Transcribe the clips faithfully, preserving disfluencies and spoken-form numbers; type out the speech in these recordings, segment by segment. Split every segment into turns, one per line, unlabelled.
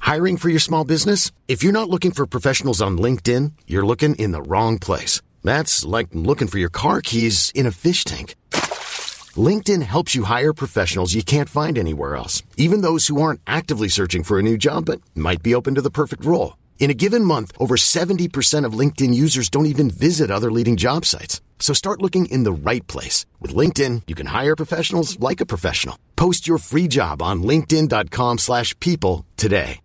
Hiring for your small business? If you're not looking for professionals on LinkedIn, you're looking in the wrong place. That's like looking for your car keys in a fish tank. LinkedIn helps you hire professionals you can't find anywhere else, even those who aren't actively searching for a new job but might be open to the perfect role. In a given month, over seventy percent of LinkedIn users don't even visit other leading job sites. So start looking in the right place. With LinkedIn, you can hire professionals like a professional. Post your free job on linkedin.com slash people today.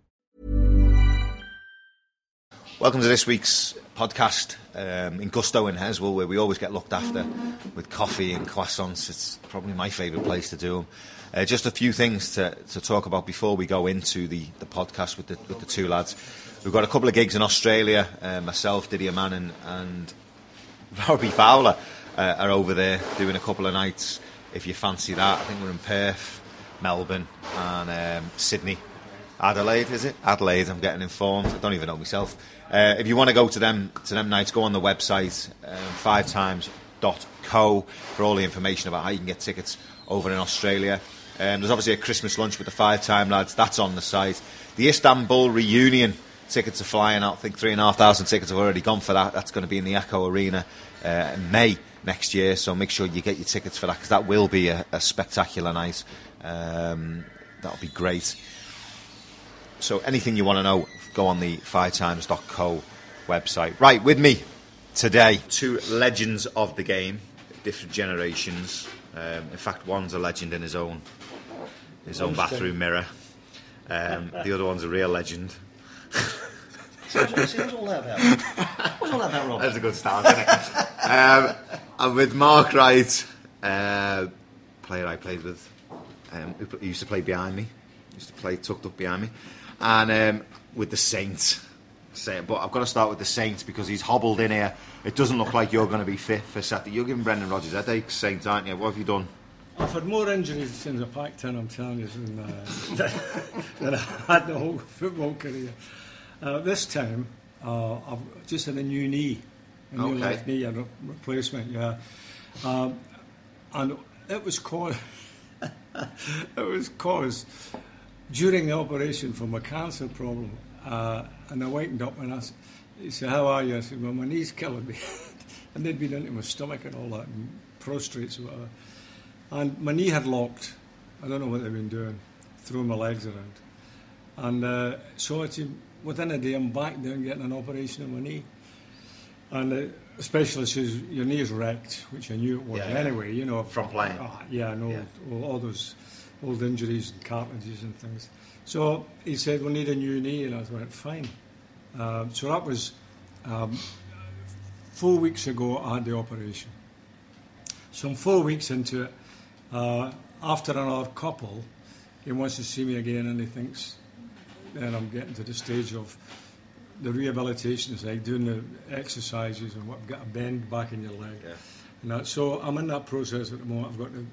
Welcome to this week's podcast um, in Gusto in Heswell, where we always get looked after with coffee and croissants. It's probably my favourite place to do them. Uh, just a few things to, to talk about before we go into the, the podcast with the, with the two lads. We've got a couple of gigs in Australia. Uh, myself, Didier Manning and Robbie Fowler uh, are over there doing a couple of nights. If you fancy that, I think we're in Perth, Melbourne and um, Sydney. Adelaide, is it? Adelaide, I'm getting informed. I don't even know myself. Uh, if you want to go to them to them nights, go on the website, um, five times dot co, for all the information about how you can get tickets over in Australia. Um, there's obviously a Christmas lunch with the Five Time lads. That's on the site. The Istanbul reunion tickets are flying out. I think three and a half thousand tickets have already gone for that. That's going to be in the Echo Arena uh, in May next year. So make sure you get your tickets for that, because that will be a, a spectacular night. Um, that'll be great. So anything you want to know, go on the five times dot co website. Right, with me today, two legends of the game, different generations. Um, in fact, one's a legend in his own his own bathroom mirror. Um, the other one's a real legend.
So what's all that about? What's all that about, Rob?
That's a good start, isn't it? um, I'm with Mark Wright, uh, player I played with. Um, who used to play behind me. Used to play tucked up behind me. And um, with the Saints. But I've got to start with the Saints because he's hobbled in here. It doesn't look like you're going to be fit for Saturday. You're giving Brendan Rodgers headaches, Saints, aren't you? What have you done?
I've had more injuries since I packed in, I'm telling you, than, uh, than I had the whole football career. Uh, this time, uh, I've just had a new knee, a new
okay.
left knee, a re- replacement, yeah. Um, and it was caused, it was caused during the operation for my cancer problem. Uh, and I wakened up and I said, he said, how are you? I said, well, my knee's killing me. And they'd been into my stomach and all that, and prostrates or whatever. And my knee had locked. I don't know what they've been doing, throwing my legs around. And uh, so I said, within a day, I'm back down getting an operation on my knee. And the specialist says, your knee is wrecked, which I knew it was. Yeah, yeah. Anyway, you know.
From playing?
Oh, yeah, I know, yeah. All, all those old injuries and cartilages and things. So he said, we need a new knee, and I went, fine. Uh, so that was um, four weeks ago, I had the operation. So I'm four weeks into it. Uh, after another couple, he wants to see me again, and he thinks then I'm getting to the stage of the rehabilitation, is like doing the exercises and what, got a bend back in your leg. Yeah. And that, so I'm in that process at the moment. I've got a,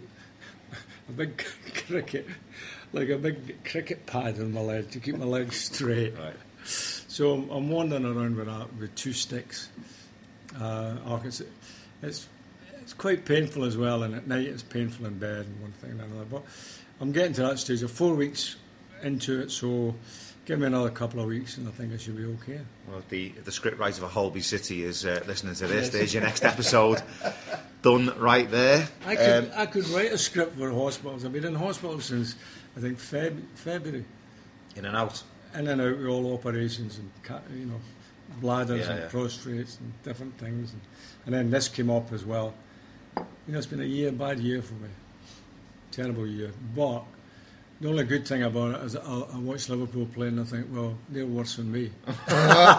a big cricket, like a big cricket pad on my leg to keep my legs straight. Right. So I'm, I'm wandering around with that with two sticks. Uh, it's, it's it's quite painful as well, and at night it's painful in bed and one thing and another. But I'm getting to that stage. I'm four weeks into it, so give me another couple of weeks and I think I should be okay.
Well, the the scriptwriter for Holby City is uh, listening to this. There's your next episode done right there.
I could
um,
I could write a script for hospitals. I've been in hospital since I think Feb, February.
In and out.
In and out with all operations and you know bladders
yeah,
and
yeah.
prostrates and different things, and, and then this came up as well. You know, it's been a year, bad year for me, terrible year. But the only good thing about it is that I, I watch Liverpool play and I think, well, they're worse than me. No,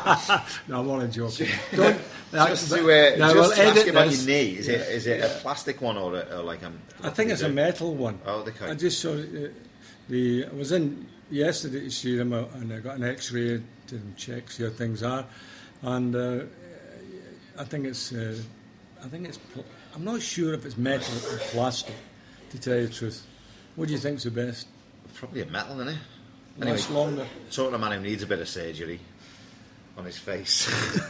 I'm only joking. Don't,
just to, uh,
no,
just
well,
to ask you about
this.
your knee, is
yeah.
it is it
yeah.
a plastic one or, a, or like a...
I think it's a metal one.
Oh, okay.
I just saw uh, the. I was in yesterday to see them uh, and I got an X-ray to check see how things are, and uh, I think it's. Uh, I think it's. Pl- I'm not sure if it's metal or plastic, to tell you the truth. What do you think's the best?
Probably a metal, isn't it?
Anyway,
anyway,
longer.
Talking to a man who needs a bit of surgery on his face.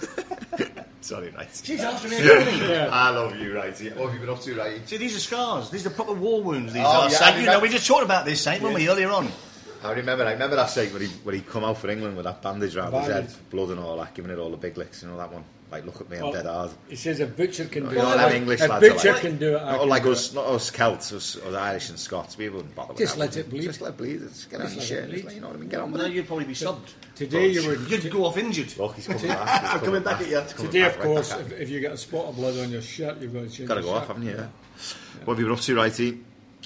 Sorry, right.
She's after me, yeah.
I love you, right. What have you been up to, right?
See, these are scars. These are proper war wounds. These
oh,
are.
Yeah,
Saint, you know,
met...
we just talked about this, Saint, weren't we, earlier on?
I remember, I remember that sight when he when he come out for England with that bandage around his
Bandage.
head, blood and all that, giving it all the big licks. You know that one? Like, look at me, I'm
Well,
dead hard.
He says a butcher can do
You know,
it.
them English
a
lads are
butcher
like-
can do it. I
Not
can
like
do
us,
it.
not us Celts, us, us Irish and Scots. We wouldn't bother with
Just
that,
let
would
it
we?
bleed.
Just let it bleed. Just get out
Just
your
let
shit.
it
Just
bleed.
let, you know what I mean? Get on with
No,
it.
you'd probably be subbed.
Today you would.
You'd go off injured.
Look, he's coming back. He's
I'm coming back at you.
He's coming
Today,
back
of
right
course,
back at
if,
me.
if you get a spot of blood on your shirt, you've got to change.
Got to
your
go off,
shirt.
haven't you? Yeah. What have you been up to, Righty?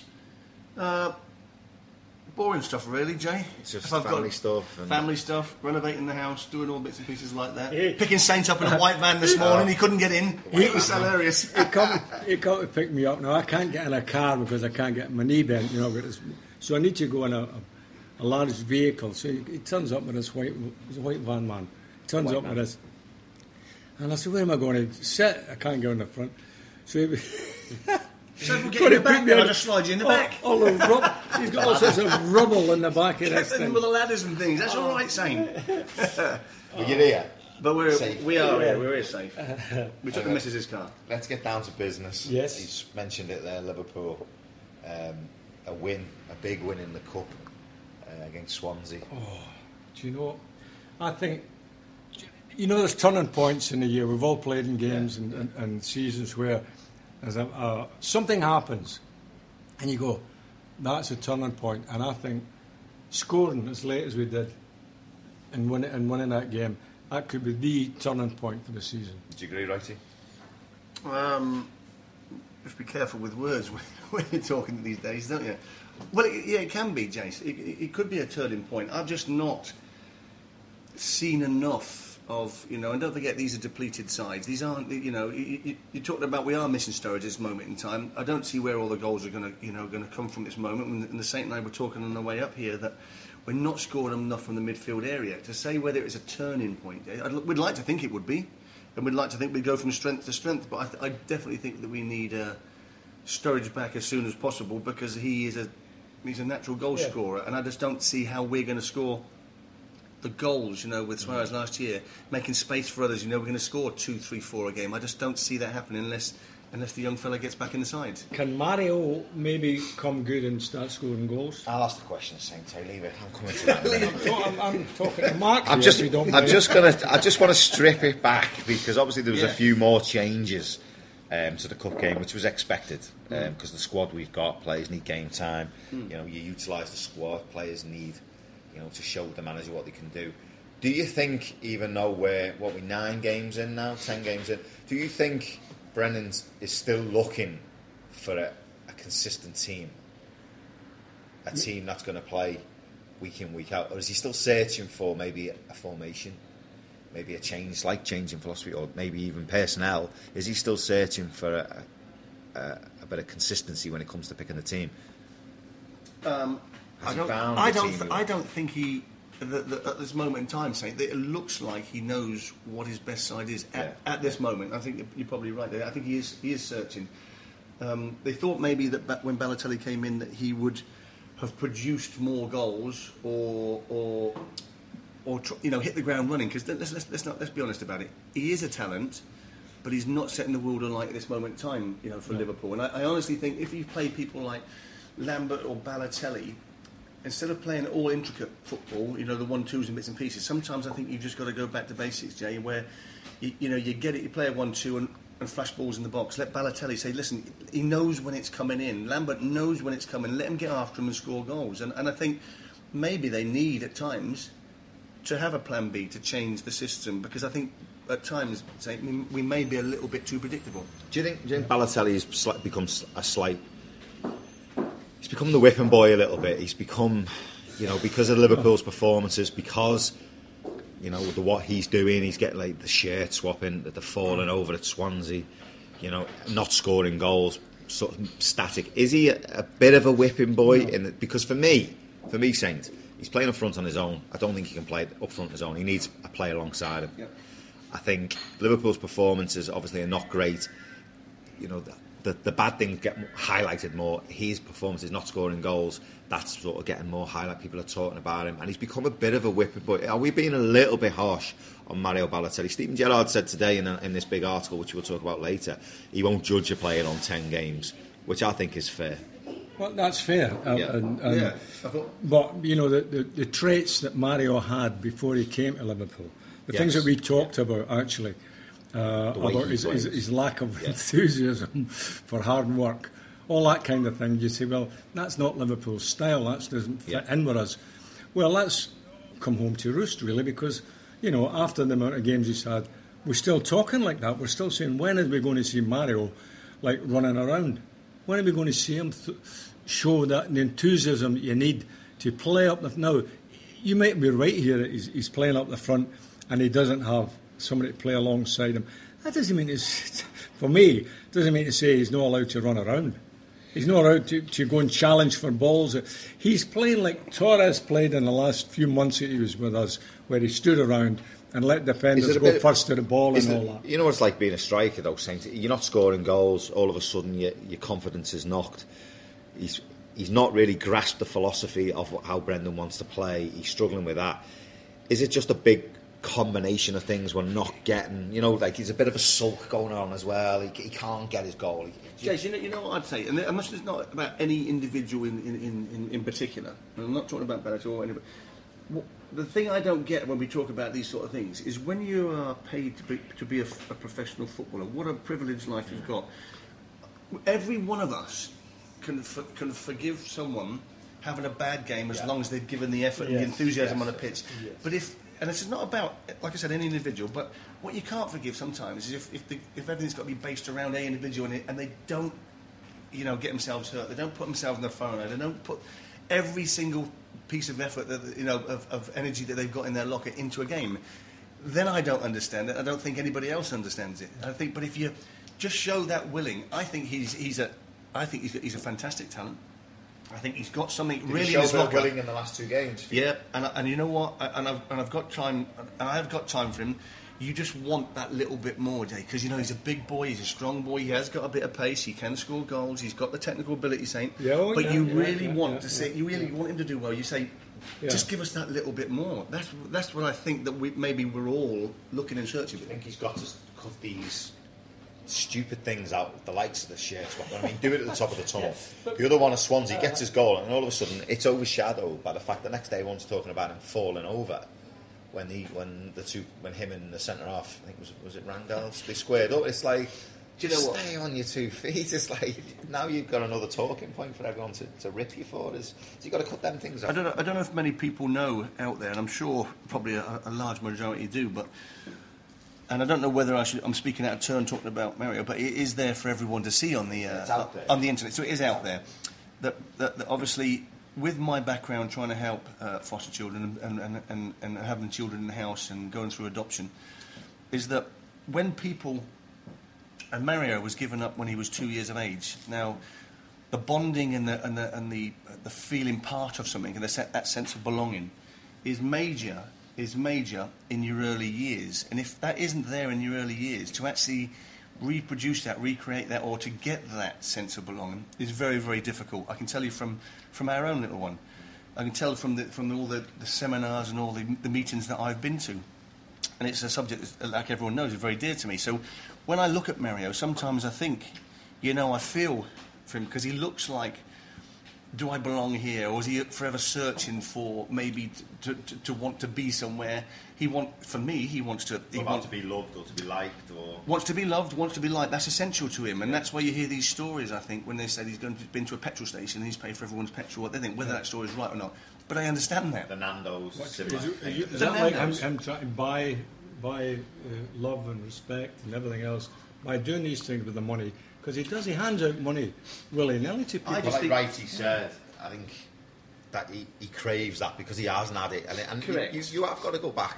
Uh, boring stuff, really, Jay.
It's just
If I've
family
got
stuff. And
family stuff, renovating the house, doing all bits and pieces like that.
Yeah.
Picking Saint up in a white van this morning, he couldn't get in. It was hilarious.
He come, he come to pick me up. Now I can't get in a car because I can't get my knee bent, you know. But it's, so I need to go in a, a, a large vehicle. So he, he turns up with this white, he's a white van man. He turns
White
up
man.
with this, and I said, "Where am I going to sit? I can't go in the front." So he.
So if we get
Got
in the
to put
back,
me
then I'll
on-
just slide you in the
all,
back.
all the rub, he's got all sorts of rubble in the back of this
Kept in
thing.
with the ladders and things. That's all right, Saint.
Well, you're here.
But we're
Safe.
we are here. We're here safe. We took the missus's car.
Let's get down to business.
Yes.
He's mentioned it there, Liverpool. Um, a win, a big win in the Cup uh, against Swansea.
Do you know? I think you know there's turning points in the year. We've all played in games and, and, and seasons where there's a, uh, something happens, and you go, "That's a turning point." And I think scoring as late as we did and winning and winning that game, that could be the turning point for the season.
Do you agree, Righty?
Um, just be careful with words when you're talking these days, don't you? Well, it, yeah, it can be, Jace. It, it, it could be a turning point. I've just not seen enough of, you know, and don't forget these are depleted sides. These aren't, you know, you, you, you're talking about we are missing Sturridge at this moment in time. I don't see where all the goals are going to, you know, going to come from this moment. And, and the Saint and I were talking on the way up here that we're not scoring enough from the midfield area to say whether it's a turning point. I'd, we'd like to think it would be, and we'd like to think we'd go from strength to strength. But I, th- I definitely think that we need uh, Sturridge back as soon as possible because he is a he's a natural goal
Yeah.
scorer, and I just don't see how we're going to score the goals, you know, with Suarez last year, making space for others. You know, we're going to score two, three, four a game. I just don't see that happening unless unless the young fella gets back in the side.
Can Mario maybe come good and start scoring goals?
I'll ask the question, Saint. I leave it. I'm coming to that. in a minute.
No, I'm, I'm talking to Mark.
I'm
here,
just,
if you don't
I'm
mind.
just gonna, I just want to strip it back because obviously there was
Yeah.
a few more changes um, to the cup game, which was expected because the squad we've got, players need game time. You know, you utilise the squad, players need, you know, to show the manager what they can do. Do you think, even though we're what we nine games in now, ten games in, do you think Brennan is still looking for a, a consistent team, a team that's going to play week in, week out, or is he still searching for maybe a formation, maybe a change, like changing philosophy, or maybe even personnel? Is he still searching for a, a, a bit of consistency when it comes to picking the team?
Um,
Has
I
he
don't.
found
I
the
don't.
team
Th-
who-
I don't think he. The, the, at this moment in time, saying that it looks like he knows what his best side is at,
Yeah.
at this moment. I think you're probably right there. I think he is. He is searching. Um, they thought maybe that ba- when Balotelli came in that he would have produced more goals or or or tr- you know hit the ground running. Because let's, let's let's not let's be honest about it. He is a talent, but he's not setting the world alight at this moment in time. You know, for Liverpool. And I, I honestly think if you play people like Lambert or Balotelli, instead of playing all intricate football, you know, the one-twos and bits and pieces, sometimes I think you've just got to go back to basics, Jay, where, you, you know, you get it, you play a one-two and, and flash balls in the box. Let Balotelli say, listen, he knows when it's coming in. Lambert knows when it's coming. Let him get after him and score goals. And, and I think maybe they need, at times, to have a plan B to change the system, because I think, at times, say, we, we may be a little bit too predictable.
Do you think, do you think Balotelli has sli- become s- a slight... He's become the whipping boy a little bit. He's become, you know, because of Liverpool's performances, because, you know, the what he's doing, he's getting like the shirt swapping, the, the falling over at Swansea, you know, not scoring goals, sort of static. Is he a, a bit of a whipping boy? In the, because for me, for me, Saint, he's playing up front on his own. I don't think he can play up front on his own. He needs a player alongside him.
Yep.
I think Liverpool's performances obviously are not great. You know, the, the, the bad things get highlighted more. His performance is not scoring goals. That's sort of getting more highlight. People are talking about him, and he's become a bit of a whipping boy. Are we being a little bit harsh on Mario Balotelli? Stephen Gerrard said today in, a, in this big article, which we'll talk about later, he won't judge a player on ten games, which I think is fair.
Well, that's fair. Uh,
Yeah.
and, and,
Yeah, I thought-
But, you know, the, the, the traits that Mario had before he came to Liverpool, the
Yes.
things that we talked about, actually, uh,
The way
about
he
his, his,
plays.
his lack of
Yeah.
enthusiasm for hard work, all that kind of thing, you say, well, that's not Liverpool's style, that doesn't fit
Yeah.
in with us. Well, that's come home to roost, really, because, you know, after the amount of games he's had, we're still talking like that. We're still saying, when are we going to see Mario, like, running around? When are we going to see him th- show that the enthusiasm that you need to play up the... Now, you might be right here that he's, he's playing up the front and he doesn't have somebody to play alongside him. That doesn't mean it's... For me, it doesn't mean to say he's not allowed to run around. He's not allowed to, to go and challenge for balls. He's playing like Torres played in the last few months that he was with us, where he stood around and let defenders go
bit-
first to the ball and
Is
all
it-
that.
You know what it's like being a striker, though, Saint? You're not scoring goals. All of a sudden, your, your confidence is knocked. He's he's not really grasped the philosophy of what, how Brendan wants to play. He's struggling with that. Is it just a big combination of things we're not getting? You know, like he's a bit of a sulk going on as well. He, he can't get his goal. He,
Jace, you know, you know what I'd say, and I'm not, it's not about any individual in, in, in, in particular. And I'm not talking about Bellator or anybody. What, the thing I don't get when we talk about these sort of things is when you are paid to be, to be a, a professional footballer, what a privileged life you've got. Every one of us can for, can forgive someone having a bad game as
Yeah.
long as they've given the effort and the
Yes,
enthusiasm
yes,
on a pitch.
yes.
But if, and this is not about, like I said, any individual, but what you can't forgive sometimes is if, if, the, if everything's got to be based around a individual and, it, and they don't, you know, get themselves hurt, they don't put themselves on the phone, they don't put every single piece of effort, that you know, of, of energy that they've got in their locker into a game, then I don't understand it. I don't think anybody else understands it. I think, but if you just show that willing, I think he's he's a, I think he's, he's a fantastic talent. I think he's got something
Did
really
he
in
show
his
a bit of
locker.
willing in the last two games?
Yeah, and I- and you know what? I, and I've and I've got time. And I have got time for him. You just want that little bit more, Jay, because you know he's a big boy, he's a strong boy, he has got a bit of pace, he can score goals, he's got the technical ability, Saint.
Yeah, oh,
but
yeah,
you
yeah,
really
yeah,
want
yeah,
to say,
yeah,
you really
yeah.
want him to do well. You say,
Yeah.
just give us that little bit more. That's that's what I think that we maybe we're all looking and searching
I
for.
think he's got to cut these stupid things out, the likes of the shirts. I mean, do it at the top of the tunnel. The other one is Swansea, gets his goal, and all of a sudden it's overshadowed by the fact that next day everyone's talking about him falling over. When he, when the two, when him and the centre half, I think was was it Randall, they squared up. It's like,
Do you know
just
what?
stay on your two feet. It's like now you've got another talking point for everyone to, to rip you for. Is so you got to cut them things out.
I don't know, I don't know if many people know out there, and I'm sure probably a, a large majority do, but. And I don't know whether I should, I'm speaking out of turn talking about Mario, but it is there for everyone to see on the uh,
It's out there.
on the internet. So it is out there. That, that, that obviously, with my background trying to help uh, foster children and, and, and, and having children in the house and going through adoption, is that when people, and Mario was given up when he was two years of age. Now, the bonding and the and the and the, the feeling part of something and the, se- that sense of belonging is major. is major in your early years. And if that isn't there in your early years, to actually reproduce that, recreate that, or to get that sense of belonging is very, very difficult. I can tell you from, from our own little one. I can tell from the, from all the, the seminars and all the, the meetings that I've been to. And it's a subject that, like everyone knows, is very dear to me. So when I look at Mario, sometimes I think, you know, I feel for him because he looks like, do I belong here, or is he forever searching for maybe to, to, to want to be somewhere? He want for me, he wants to. He
What
wants
about to be loved or to be liked or
wants to be loved, wants to be liked. That's essential to him, and that's why you hear these stories. I think when they say he's going to been to a petrol station and he's paid for everyone's petrol, what they think whether that story is right or not. But I understand that.
the Nando's.
Is,
similar
it-
thing.
is, it- is
The
that like him,
Nando's.
him trying to buy, buy uh, love and respect and everything else by doing these things with the money? Because he does, he hands out money willy-nilly to people.
I
But
just
like
think-
Righty said, I think that he, he craves that because he hasn't had it, and, and
Correct.
you, you have got to go back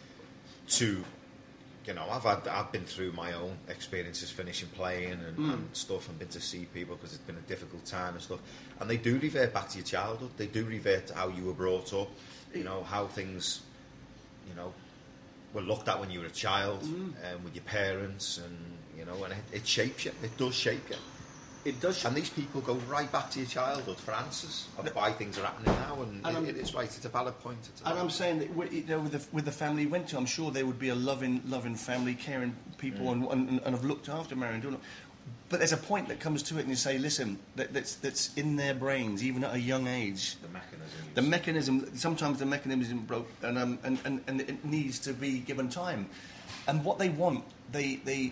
to, you know, I've had I've been through my own experiences finishing playing and,
Mm.
and stuff, and been to see people because it's been a difficult time and stuff, and they do revert back to your childhood. They do revert to how you were brought up, you know, how things, you know, were looked at when you were a child,
Mm.
and with your parents, and you know, and it, it shapes you. It does shape you.
It does.
And these people go right back to your childhood for answers of why things are happening now, and,
And I'm-
it, it is right. It's a valid point. It's a
And I'm
valid
saying that with, you know, with, the, with the family he went to, I'm sure they would be a loving, loving family, caring people, and, and, and have looked after Mario and doing it. but there's a point that comes to it, and you say, listen, that, that's that's in their brains, even at a young age.
The mechanism.
The mechanism. Sometimes the mechanism isn't broke, and um, and, and and it needs to be given time. And what they want, they they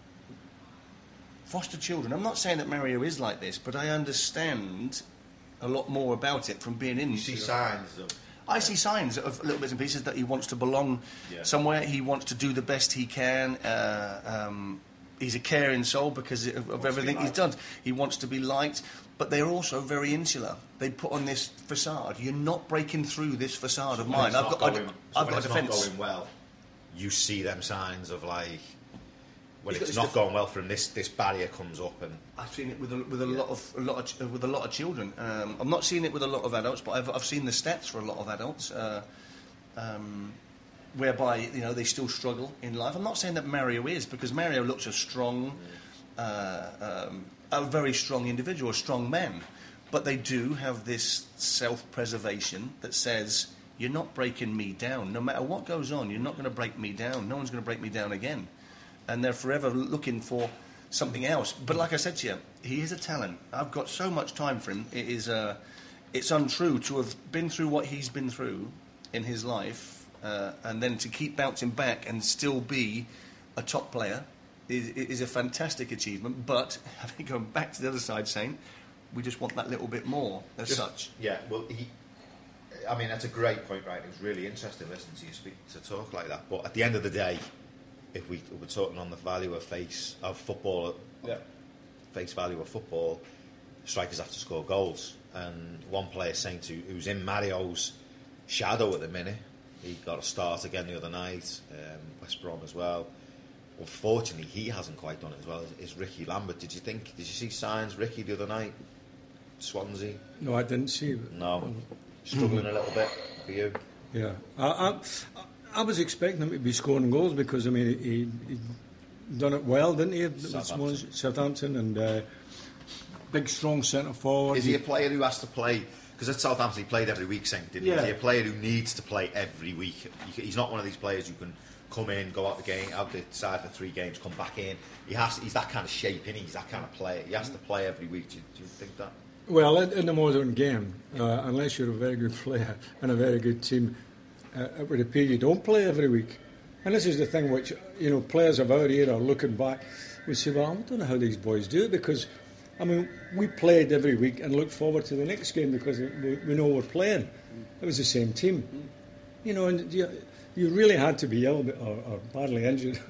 foster children. I'm not saying that Mario is like this, but I understand a lot more about it from being in.
You see signs of.
I see signs of little bits and pieces that he wants to belong
yeah. somewhere.
He wants to do the best he can. Uh, um, he's a caring soul because of, of everything he's done. He wants to be liked, but they're also very insular. They put on this facade. You're not breaking through this facade
so
of mine. I've got,
going,
I've,
so
I've got a defence.
Not going well. You see them signs of like when
He's
it's not going well for him. This this barrier comes up, and
I've seen it with a, with a
yeah.
lot of a lot of, with a lot of children. Um, I'm not seeing it with a lot of adults, but I've I've seen the stats for a lot of adults, uh, um, whereby you know they still struggle in life. I'm not saying that Mario is, because Mario looks a strong, uh, um, a very strong individual, a strong man, but they do have this self-preservation that says, you're not breaking me down. No matter what goes on, you're not going to break me down. No one's going to break me down again. And they're forever looking for something else. But like I said to you, he is a talent. I've got so much time for him. It is, uh, it's untrue to have been through what he's been through in his life, uh, and then to keep bouncing back and still be a top player is, is a fantastic achievement. But having gone back to the other side, saying we just want that little bit more as
Just,
such.
Yeah, well, he. I mean, that's a great point, right? It was really interesting listening to you speak to talk like that. But at the end of the day, if we were talking on the value of face of football,
Yeah.
face value of football, strikers have to score goals. And one player saying to who's in Mario's shadow at the minute, he got a start again the other night, um, West Brom as well. Unfortunately, he hasn't quite done it as well as Ricky Lambert. Did you think? Did you see signs Ricky the other night? Swansea.
No, I didn't see it.
No, struggling a little bit for you.
Yeah, I, I, I was expecting him to be scoring goals because I mean he, he done it well, didn't he?
Southampton,
Southampton and uh, big, strong centre forward.
Is he a player who has to play? Because at Southampton he played every week, Saint, didn't he?
Yeah.
Is he a player who needs to play every week? He's not one of these players who can come in, go out the game, out the side for three games, come back in. He has. He's that kind of shape, isn't he? He's that kind of player. He has to play every week. Do you, do you think that?
Well, in, in the modern game, uh, unless you're a very good player and a very good team, uh, it would appear you don't play every week. And this is the thing which, you know, players of our era looking back, we say, well, I don't know how these boys do it because, I mean, we played every week and looked forward to the next game because we, we know we're playing. It was the same team. You know, and you, you really had to be ill or, or badly injured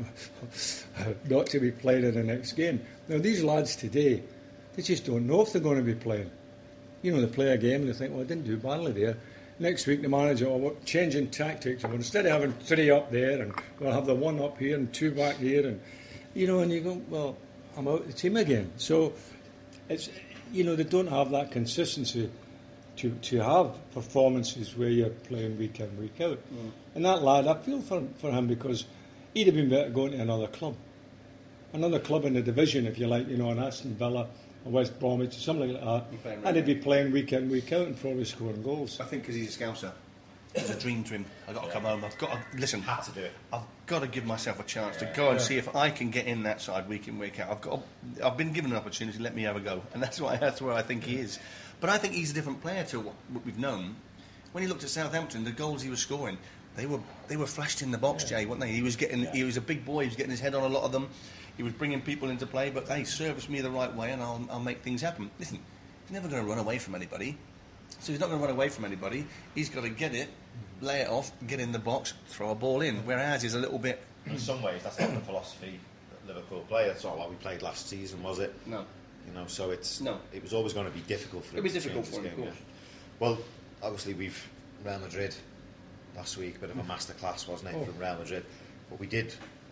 not to be playing in the next game. Now, these lads today, they just don't know if they're going to be playing. You know, they play a game and they think, well, I didn't do badly there. Next week, the manager, oh, we're changing tactics. Well, instead of having three up there, and we'll have the one up here and two back here, and you know, and you go, well, I'm out of the team again. So it's, you know, they don't have that consistency to to have performances where you're playing week in, week out. Mm. And that lad, I feel for for him because he'd have been better going to another club, another club in the division, if you like, you know, an Aston Villa, a West Bromwich, something like that, and he'd be playing week in, week out, and probably scoring goals.
I think because he's a Scouser. It's a dream to him. I've got to come home. I've got to listen.
Had to do it.
I've got to give myself a chance to go and
Yeah.
see if I can get in that side week in, week out. I've got. To, I've been given an opportunity. Let me have a go, and that's why that's where I think he is. But I think he's a different player to what, what we've known. When he looked at Southampton, the goals he was scoring, they were they were flashed in the box, Jay, weren't they? He was getting. He was a big boy. He was getting his head on a lot of them. He was bringing people into play. But hey, service me the right way, and I'll I'll make things happen. Listen, he's never going to run away from anybody. So he's not going to run away from anybody. He's got to get it, lay it off, get in the box, throw a ball in. Whereas he's a little bit.
In some ways, that's not the philosophy that Liverpool play. That's not what we played last season, was it?
No.
You know, so it's
No.
it was always going to be difficult for him.
It'd be
to
difficult
change
for
his
him,
game,
of course.
yeah. Well, obviously we've Real Madrid last week, a bit of a masterclass, wasn't it,
Oh.
from Real Madrid? But we did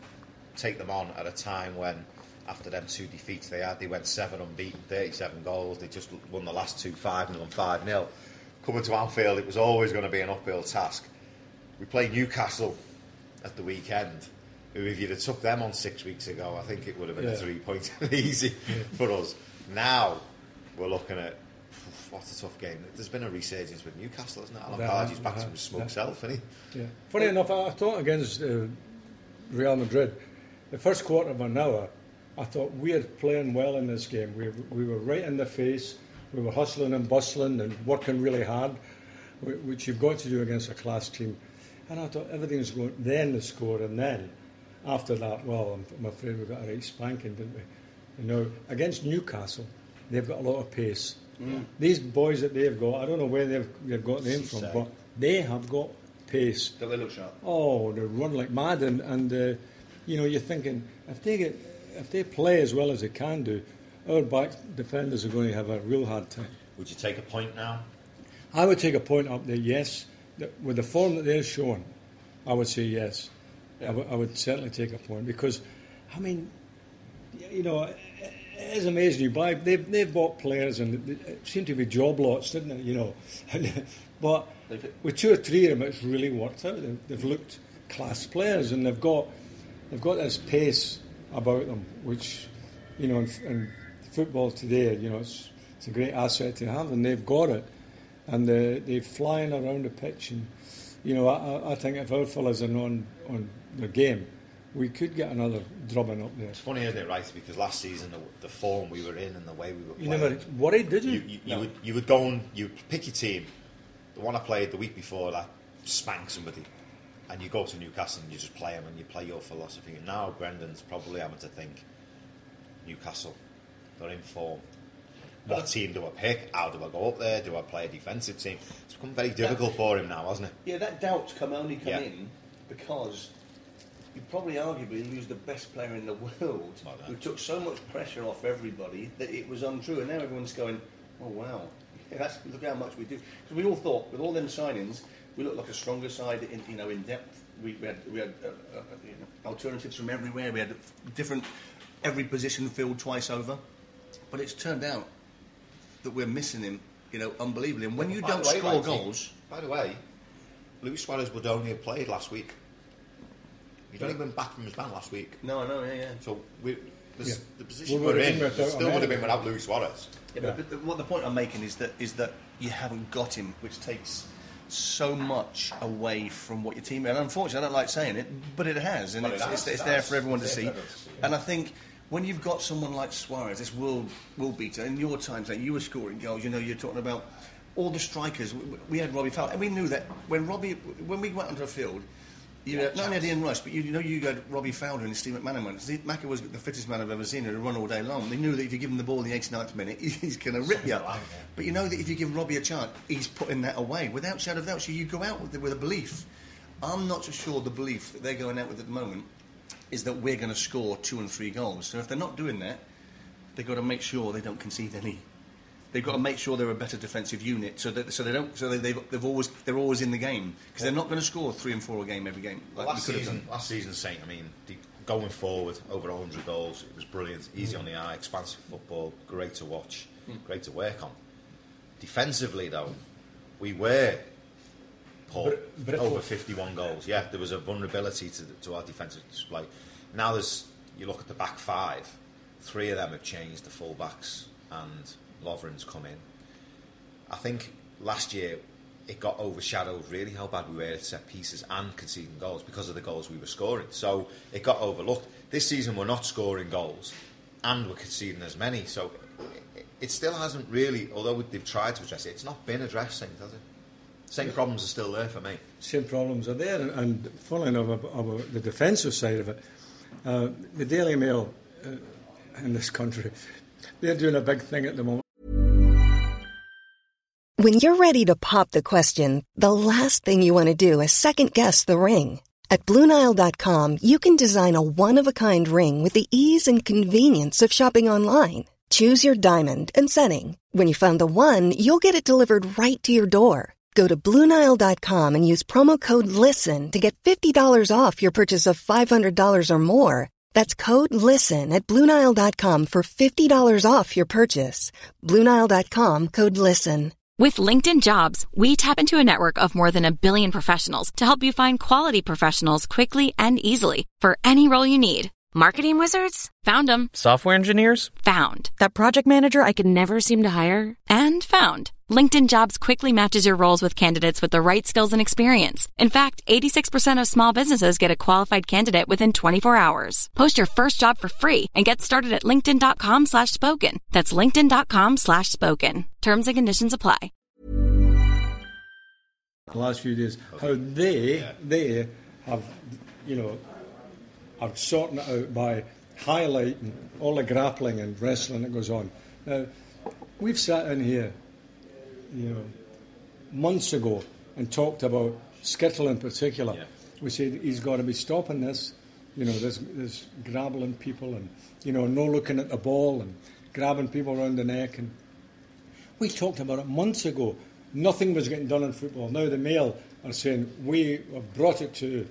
take them on at a time when, after them two defeats they had, they went seven unbeaten, thirty-seven goals. They just won the last two five nil and five nil. Coming to Anfield, it was always going to be an uphill task. We played Newcastle at the weekend, who, if you'd have took them on six weeks ago, I think it would have been
Yeah.
a three-point easy for us. Now we're looking at, what a tough game. There's been a resurgence with Newcastle, isn't it? Alan
There
Pardew's
has,
back to
there
his
has,
smug
yeah.
self, isn't he?
Yeah. Funny enough, I, I thought against uh, Real Madrid, the first quarter of an hour, I thought we're playing well in this game. We, we were right in the face. We were hustling and bustling and working really hard, which you've got to do against a class team. And I thought everything's going. Then the score, and then after that, well, I'm, I'm afraid we got a right spanking, didn't we? You know, against Newcastle, they've got a lot of pace. Mm. These boys that they've got, I don't know where they've, they've got them from, but they have got pace.
Don't they look sharp?
Oh, they run like mad, and, and uh, you know, you're thinking if they get, if they play as well as they can do, our back defenders are going to have a real hard time.
Would you take a point now?
I would take a point up there, yes. With the form that they're showing, I would say yes. Yeah. I, w- I would certainly take a point because, I mean, you know, it is amazing. You buy they've they've bought players and it seemed to be job lots, didn't it? You know, but with two or three of them, it's really worked out. They've, they've looked class players and they've got they've got this pace about them, which, you know, in, in football today, you know, it's it's a great asset to have, and they've got it. And uh, they're flying around the pitch, and you know, I, I think if our fellas are on on their game, we could get another drubbing up there.
It's funny, isn't it, right? Because last season, the, the form we were in and the way we were playing,
you never worried, did you?
You, you,
no.
you would you would go and you pick your team. The one I played the week before that spanked somebody, and you go to Newcastle and you just play them and you play your philosophy. And now Brendan's probably having to think, Newcastle, they're in form. What team do I pick? How do I go up there? Do I play a defensive team? It's become very difficult that, for him now, hasn't it?
Yeah, that doubt's come only come
yeah.
in because you probably arguably lose the best player in the world who took so much pressure off everybody that it was untrue, and now everyone's going, oh wow, yeah, that's, look how much we do. Because we all thought with all them signings, we looked like a stronger side in you know in depth. We, we had we had uh, uh, you know, alternatives from everywhere. We had different every position filled twice over, but it's turned out that we're missing him, you know, unbelievably. And when you
by
don't
way,
score
right,
goals...
By the way, Luis Suarez would only have played last week. He'd only been back from his ban last week.
No, I know, yeah, yeah.
So we, this,
yeah.
the position
we're,
we're
in,
in still would have been without Luis Suarez.
Yeah, yeah. But, but what the point I'm making is that is that you haven't got him, which takes so much away from what your team... And unfortunately, I don't like saying it, but it has. And
well,
it's,
it has,
it's, it's
it
there
has.
for everyone
it's
to see. Us, yeah. And I think... When you've got someone like Suarez, this world world beater, in your times, like you were scoring goals, you know, you're talking about all the strikers. We, we had Robbie Fowler, and we knew that when Robbie, when we went onto a field, you yeah, not only had Ian Rush, but you, you know, you got Robbie Fowler and Steve McManaman went. Steve Macca was the fittest man I've ever seen. He'd run all day long. They knew that if you give him the ball in the eighty-ninth minute, he's going to rip you up. But you know that if you give Robbie a chance, he's putting that away without shadow of doubt. So you go out with, with a belief. I'm not so sure the belief that they're going out with at the moment is that we're going to score two and three goals. So if they're not doing that, they've got to make sure they don't concede any. They've got to make sure they're a better defensive unit, so that so they don't. So they, they've, they've always they're always in the game because they're not going to score three and four a game every game. Like
well, last season, last season, Saint. I mean, the, going forward over one hundred goals, it was brilliant, easy mm. on the eye, expansive football, great to watch, mm. great to work on. Defensively, though, we were. Paul, but, but over fifty-one goals. Yeah, there was a vulnerability to, to our defensive display. Now there's, you look at the back five, three of them have changed the full-backs and Lovren's come in. I think last year it got overshadowed really how bad we were at set pieces and conceding goals because of the goals we were scoring. So it got overlooked. This season we're not scoring goals and we're conceding as many. So it, it still hasn't really, although they've tried to address it, it's not been addressed, has it? Same problems are still there for me.
Same problems are there, and, and funnily enough, about, about the defensive side of it, uh, the Daily Mail uh, in this country, they're doing a big thing at the moment.
When you're ready to pop the question, the last thing you want to do is second-guess the ring. At Blue Nile dot com, you can design a one-of-a-kind ring with the ease and convenience of shopping online. Choose your diamond and setting. When you find the one, you'll get it delivered right to your door. Go to Blue Nile dot com and use promo code LISTEN to get fifty dollars off your purchase of five hundred dollars or more. That's code LISTEN at Blue Nile dot com for fifty dollars off your purchase. Blue Nile dot com, code LISTEN.
With LinkedIn Jobs, we tap into a network of more than a billion professionals to help you find quality professionals quickly and easily for any role you need. Marketing wizards? Found them.
Software engineers?
Found. That project manager I could never seem to hire? And found. LinkedIn Jobs quickly matches your roles with candidates with the right skills and experience. In fact, eighty-six percent of small businesses get a qualified candidate within twenty-four hours. Post your first job for free and get started at linkedin.com slash spoken. That's linkedin.com slash spoken. Terms and conditions apply.
The last few days, how they, they have, you know, are sorting it out by highlighting all the grappling and wrestling that goes on. Now, we've sat in here, you know, months ago and talked about Skittle in particular. Yeah. We said he's got to be stopping this, you know, this, this grappling people and, you know, no looking at the ball and grabbing people around the neck. And we talked about it months ago. Nothing was getting done in football. Now the Mail are saying we have brought it to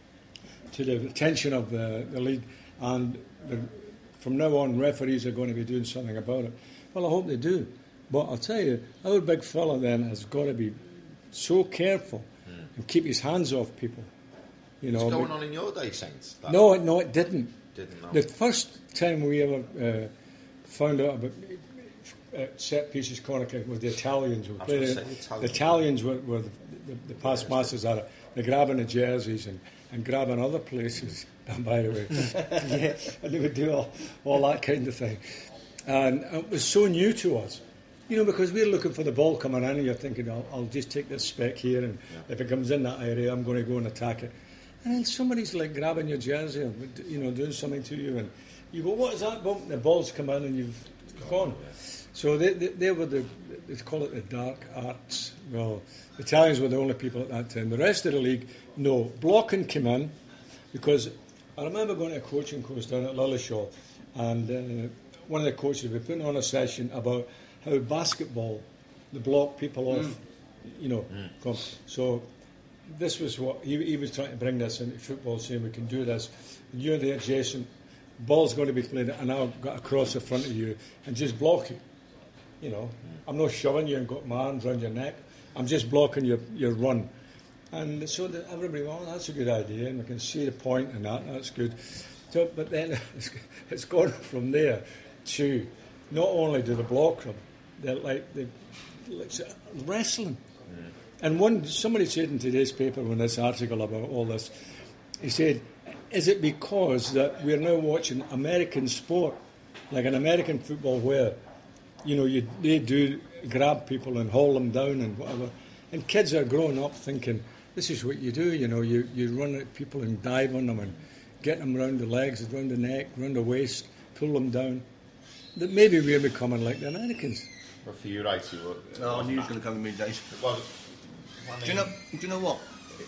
to the attention of the, the league, and the, from now on referees are going to be doing something about it. Well, I hope they do. But I'll tell you, our big fella then has got to be so careful mm. and keep his hands off people. You know,
was it going on in your day, Saints? That
no, no, it didn't.
Didn't know.
The first time we ever uh, found out about uh, set pieces corner kick was the Italians. We played it. Italians. The Italians were, were the, the, the past masters at it. They're grabbing the jerseys and, and grabbing other places, by the way. Yeah, and they would do all, all that kind of thing. And it was so new to us. You know, because we're looking for the ball coming in and you're thinking, I'll, I'll just take this speck here and yeah. if it comes in that area, I'm going to go and attack it. And then somebody's like grabbing your jersey or, you know, doing something to you and you go, what is that? Well, the ball's come in and you've gone. So they, they, they were the, they call it the dark arts. Well, the Italians were the only people at that time. The rest of the league, no. Blocking came in because I remember going to a coaching course down at Lilleshall and uh, one of the coaches was putting on a session about how basketball, the block people off, mm. you know. Mm. Come. So this was what, he, he was trying to bring this into football, saying we can do this. And you're the adjacent, ball's going to be played, and I've got across the front of you, and just block it. You know, mm. I'm not shoving you and got my arms around your neck. I'm just blocking your, your run. And so that everybody, well, that's a good idea, and we can see the point in that, that's good. So, but then it's, it's gone from there to not only do the block them, they're like, they're like wrestling. Yeah. And one, somebody said in today's paper, when this article about all this, he said, is it because that we're now watching American sport, like an American football where, you know, you, they do grab people and haul them down and whatever, and kids are growing up thinking, this is what you do, you know, you, you run at people and dive on them and get them around the legs, around the neck, around the waist, pull them down. That maybe we're becoming like the Americans.
Well, for you, right, you were...
Oh, I knew he was going to come in middays.
It was...
Do you know, do you know what?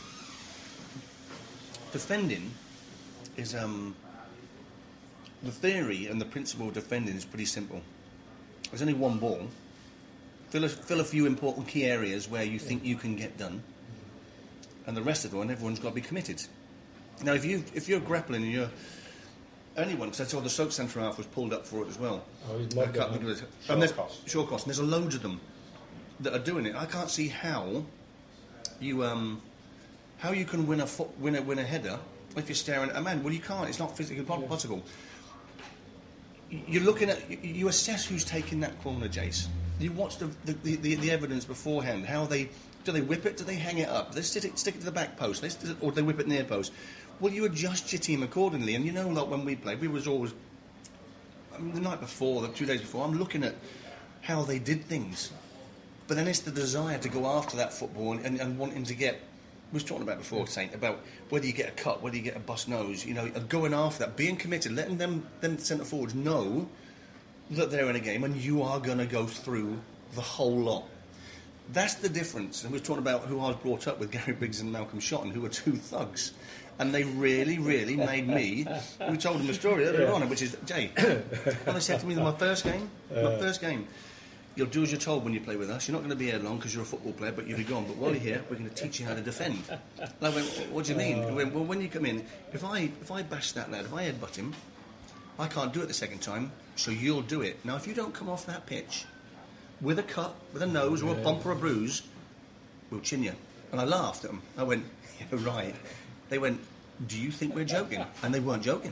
Defending is... um. The theory and the principle of defending is pretty simple. There's only one ball. Fill a, fill a few important key areas where you think you can get done. And the rest of it, and everyone's got to be committed. Now, if, you, if you're grappling and you're... Anyone, because I saw the Stoke centre half was pulled up for it as well.
Oh, he's not got it.
Short cost. And there's a loads of them that are doing it. I can't see how you um, how you can win a foot, win a win a header if you're staring at a man. Well, you can't. It's not physically possible. Yeah. You're looking at you assess who's taking that corner, Jace. You watch the the, the, the evidence beforehand. How they do they whip it? Do they hang it up? Do they stick it, stick it to the back post? They, or do they whip it near post? Well, you adjust your team accordingly, and you know, like when we played, we was always I mean, the night before, the two days before. I'm looking at how they did things, but then it's the desire to go after that football and, and, and wanting to get. We was talking about before, Saint, about whether you get a cut, whether you get a bust nose. You know, going after that, being committed, letting them them centre forwards know that they're in a game, and you are going to go through the whole lot. That's the difference. And we were talking about who I was brought up with, Gary Biggs and Malcolm Shotton, who were two thugs. And they really, really made me... We told them a story earlier yeah. on, which is, Jay, when they said to me in my first game, uh, my first game, you'll do as you're told when you play with us. You're not going to be here long because you're a football player, but you'll be gone. But while you're here, we're going to teach you how to defend. And I went, what do you mean? He went, well, when you come in, if I if I bash that lad, if I headbutt him, I can't do it the second time, so you'll do it. Now, if you don't come off that pitch with a cut, with a nose or a bump or a bruise, we'll chin you. And I laughed at them. I went, yeah, right. They went, do you think we're joking? And they weren't joking.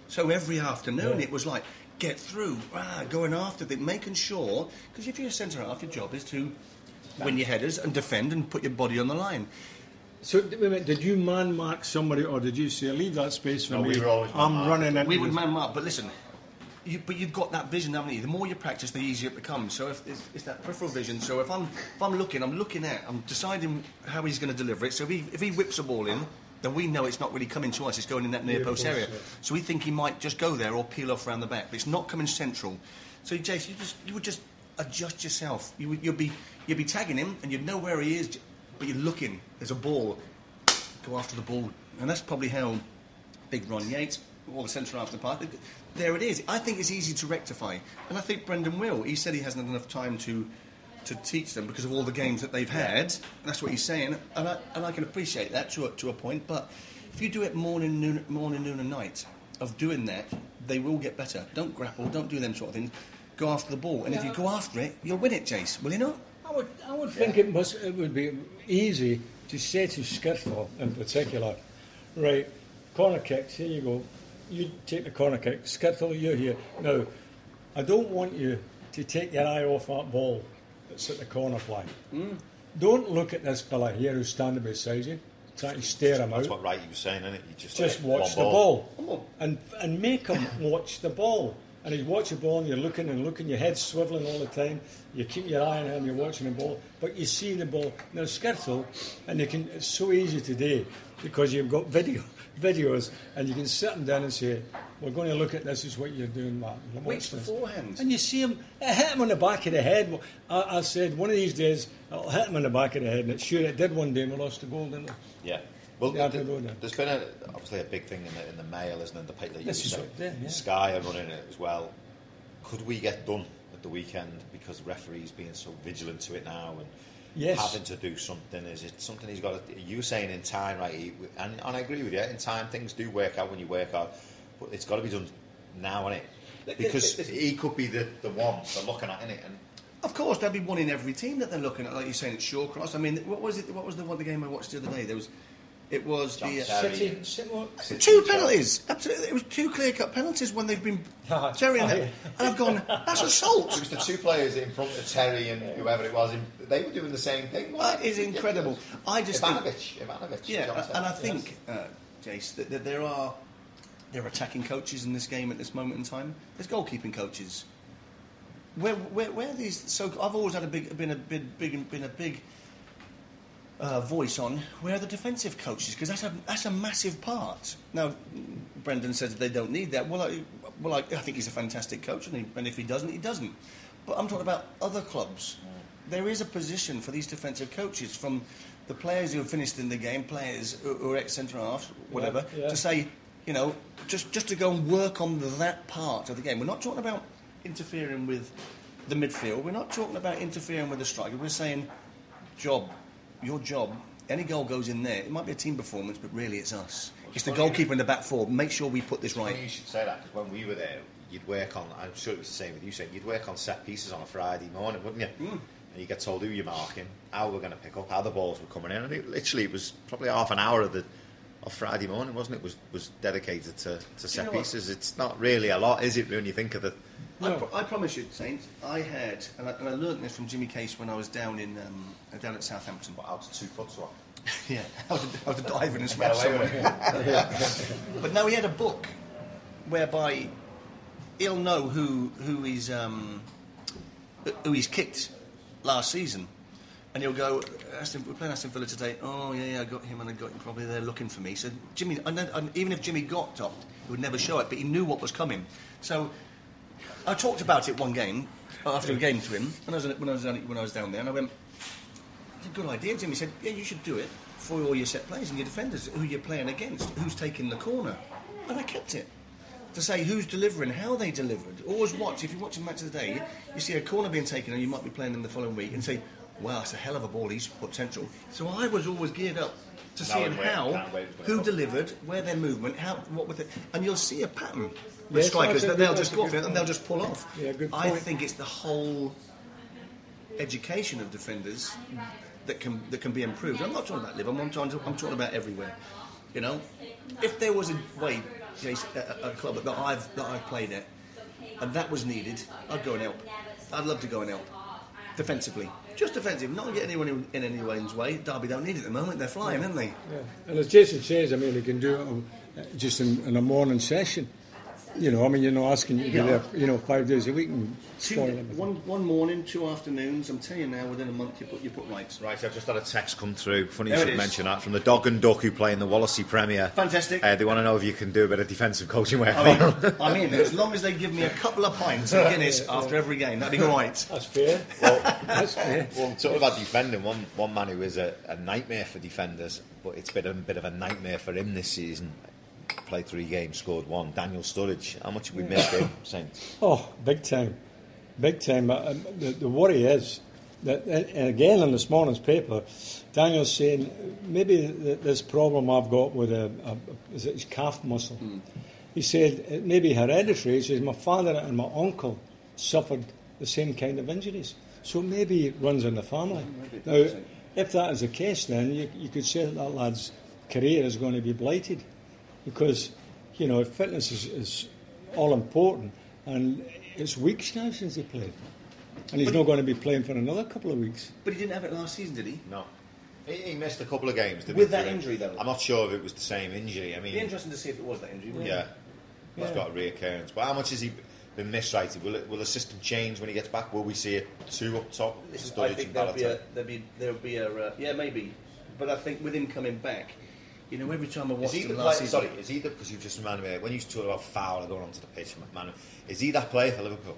So every afternoon
Yeah.
it was like, get through, ah, going after them, making sure, because if you're a centre-half, your job is to win your headers and defend and put your body on the line.
So, wait a minute, did you man mark somebody, or did you say, leave that space for
No,
me?
we were always man
I'm
marked.
running into
We would
the-"
man mark, but listen, you, but you've got that vision, haven't you? The more you practice, the easier it becomes. So if it's, it's that peripheral vision. So if I'm if I'm looking, I'm looking at, I'm deciding how he's going to deliver it. So if he if he whips a ball in, then we know it's not really coming to us. It's going in that near
Near
post
post,
area.
yeah.
So we think he might just go there or peel off around the back, but it's not coming central. So Jason, you just you would just adjust yourself. You would you'd be you'd be tagging him, and you'd know where he is, but you're looking. There's a ball. Go after the ball, and that's probably how Big Ron Yates, all the centre half of the park. There it is. I think it's easy to rectify, and I think Brendan will. He said he hasn't had enough time to to teach them because of all the games that they've had. That's what he's saying, and I, and I can appreciate that to a, to a point. But if you do it morning, noon, morning, noon, and night of doing that, they will get better. Don't grapple. Don't do them sort of things. Go after the ball, and if you go after it, you'll win it, Jace. Will you not?
I would, I would think it must, it would be easy to say to Skirtle in particular, right, corner kicks, here you go, you take the corner kick, Skirtle, you're here. Now, I don't want you to take your eye off that ball that's at the corner flag. Mm. Don't look at this fella here who's standing beside you, trying to stare him
That's
out.
what Wrighty was saying, isn't it? You just
Just
like,
watch
one
the
ball.
ball, and and make him watch the ball. And he's watching the ball, and you're looking and looking, your head's swivelling all the time. You keep your eye on him, you're watching the ball, but you see the ball. Now, Skirtle, and you can, it's so easy today because you've got video videos, and you can sit him down and say, we're going to look at this, is what you're doing, Mark.
Weeks
Watch this.
beforehand.
And you see him, it hit him on the back of the head. I, I said, one of these days, it'll hit him on the back of the head, and it sure it did one day, and we lost the goal, didn't we?
Yeah. Well,
Yeah,
th-
to go there.
there's been a, obviously a big thing in the, in the Mail, isn't it? The paper that you
This is
said.
what they- yeah.
Sky are running it as well. Could we get done at the weekend because the referee's being so vigilant to it now and
Yes.
having to do something? Is it something he's got to... You were saying in time, right? he- And, and I agree with you. In time, things do work out when you work out. But it's got to be done now, innit? Because he could be the, the one they're looking at, innit? And
Of course, there'll be one in every team that they're looking at, like you're saying, at Shawcross. I mean, what was it? What was the one the game I watched the other day? There was, it was
John
the uh,
Terry.
City, City, what?
two penalties. Absolutely, it was two clear-cut penalties when they've been
Ah,
Terry and,
oh,
them,
yeah.
and I've gone, that's assault.
it was the two players in front of Terry and whoever it was. They were doing the same thing.
That is incredible. I just think,
Ivanovic. Ivanovic.
yeah,
John
and I
Terry,
think, uh, Jace, that, that there are there are attacking coaches in this game at this moment in time. There's goalkeeping coaches. Where, where, where are these? So I've always had a big, been a big, big, been a big uh, voice on where are the defensive coaches, because that's a that's a massive part. Now, Brendan says they don't need that. Well, I, well, I, I think he's a fantastic coach, and, he, and if he doesn't, he doesn't. But I'm talking about other clubs. There is a position for these defensive coaches, from the players who have finished in the game, players who, who are ex-centre halves, whatever,
Yeah, yeah.
to say, you know, just just to go and work on that part of the game. We're not talking about interfering with the midfield. We're not talking about interfering with the striker. We're saying, job, your job. Any goal goes in there. It might be a team performance, but really it's us. It's the goalkeeper in the back four. Make sure we put this
Funny
right.
you should say that, because when we were there, you'd work on, I'm sure it was the same with you, saying you'd work on set pieces on a Friday morning, wouldn't you? Mm. And you get told who you're marking, how we're going to pick up, how the balls were coming in. And it, literally, it was probably half an hour of the of Friday morning, wasn't it? Was was dedicated to, to set
know what?
pieces. It's not really a lot, is it, when you think of the...
I, pro- I promise you, Saint, I had, and I, and I learnt this from Jimmy Case when I was down in um, down at Southampton.
What, out to two foot swap?
Yeah, how to, how to dive in and
Get
smash
away with
someone.
it.
But no, he had a book whereby he'll know who who he's um, who he's kicked last season, and he'll go, Aston, we're playing Aston Villa today. Oh yeah, yeah, I got him, and I got him. Probably they're looking for me. So Jimmy, and, then, and even if Jimmy got topped, he would never show it, but he knew what was coming. So I talked about it one game after a game to him when I was when I was when I was down there, and I went, "It's a good idea." Jimmy said, "Yeah, you should do it for all your set players and your defenders, who you're playing against, who's taking the corner." And I kept it to say who's delivering, how they delivered. Always watch. If you're watching Match of the Day, you see a corner being taken, and you might be playing them the following week, and say, "Wow, it's a hell of a ball he's potential." So I was always geared up to seeing
where-
how,
can't wait for it.
who delivered, where their movement, how, what with it, and you'll see a pattern with
Yes,
strikers
that's a
that they'll
good-
just
that's a
go off
good
it and they'll just pull off.
Yeah, good
I
point.
think it's the whole education of defenders that can that can be improved. I'm not talking about Liverpool. I'm talking, I'm talking about everywhere. You know, if there was a way Jason, a, a club that I've that I've played at, and that was needed, I'd go and help. I'd love to go and help. Defensively. Just defensive, not get anyone in, in anyone's way. Derby don't need it at the moment, they're flying, aren't they?
Yeah. And as Jason says, I mean, they can do it on, uh, just in, in a morning session. You know, I mean, you're not asking you to be there, you know, five days a week and
Two,
spoil everything.
one, one morning, two afternoons. I'm telling you now, within a month, you put you put rights.
Right, I've just had a text come through. Funny you
There it
should
is.
mention that from the Dog and Duck who play in the Wallasey Premier.
Fantastic.
Uh, they want to know if you can do a bit of defensive coaching work.
I mean, I'm in. As long as they give me a couple of pints of Guinness after every game, that'd be all right.
That's fair.
Well,
That's fair.
well, talking about defending, one one man who is a, a nightmare for defenders, but it's been a bit of a nightmare for him this season. Played three games, scored one. Daniel Sturridge. How much have we missed him, Saints?
Oh, big time. Big time. Uh, the, the worry is that, and again in this morning's paper, Daniel's saying maybe th- this problem I've got with a, a, is it his calf muscle. Mm. He said it may be hereditary. He says my father and my uncle suffered the same kind of injuries. So maybe it runs in the family. Mm, now, if that is the case, then you, you could say that that lad's career is going to be blighted. Because, you know, fitness is, is all important, and it's weeks now since he played. And he's but not going to be playing for another couple of weeks.
But he didn't have it last season, did he?
No. He, he missed a couple of games. Didn't
With
he,
that
through
injury,
it?
though?
I'm not sure if it was the same injury. I mean,
It'd be interesting to see if it was that injury. Wouldn't
yeah.
it?
He's
Yeah.
got a reoccurrence. But how much has he been misrated? Will, it, will the system change when he gets back? Will we see it two up top?
Listen,
Sturridge
I think
and
there'll be, a,
Balotelli?
there'll be there'll be a uh, yeah maybe, but I think with him coming back, you know, every time I
Is
watched
he
him
the
last
player,
season,
sorry, is he the, because you've just reminded me, when you talk about Fowler going onto the pitch, man, is he that player for Liverpool?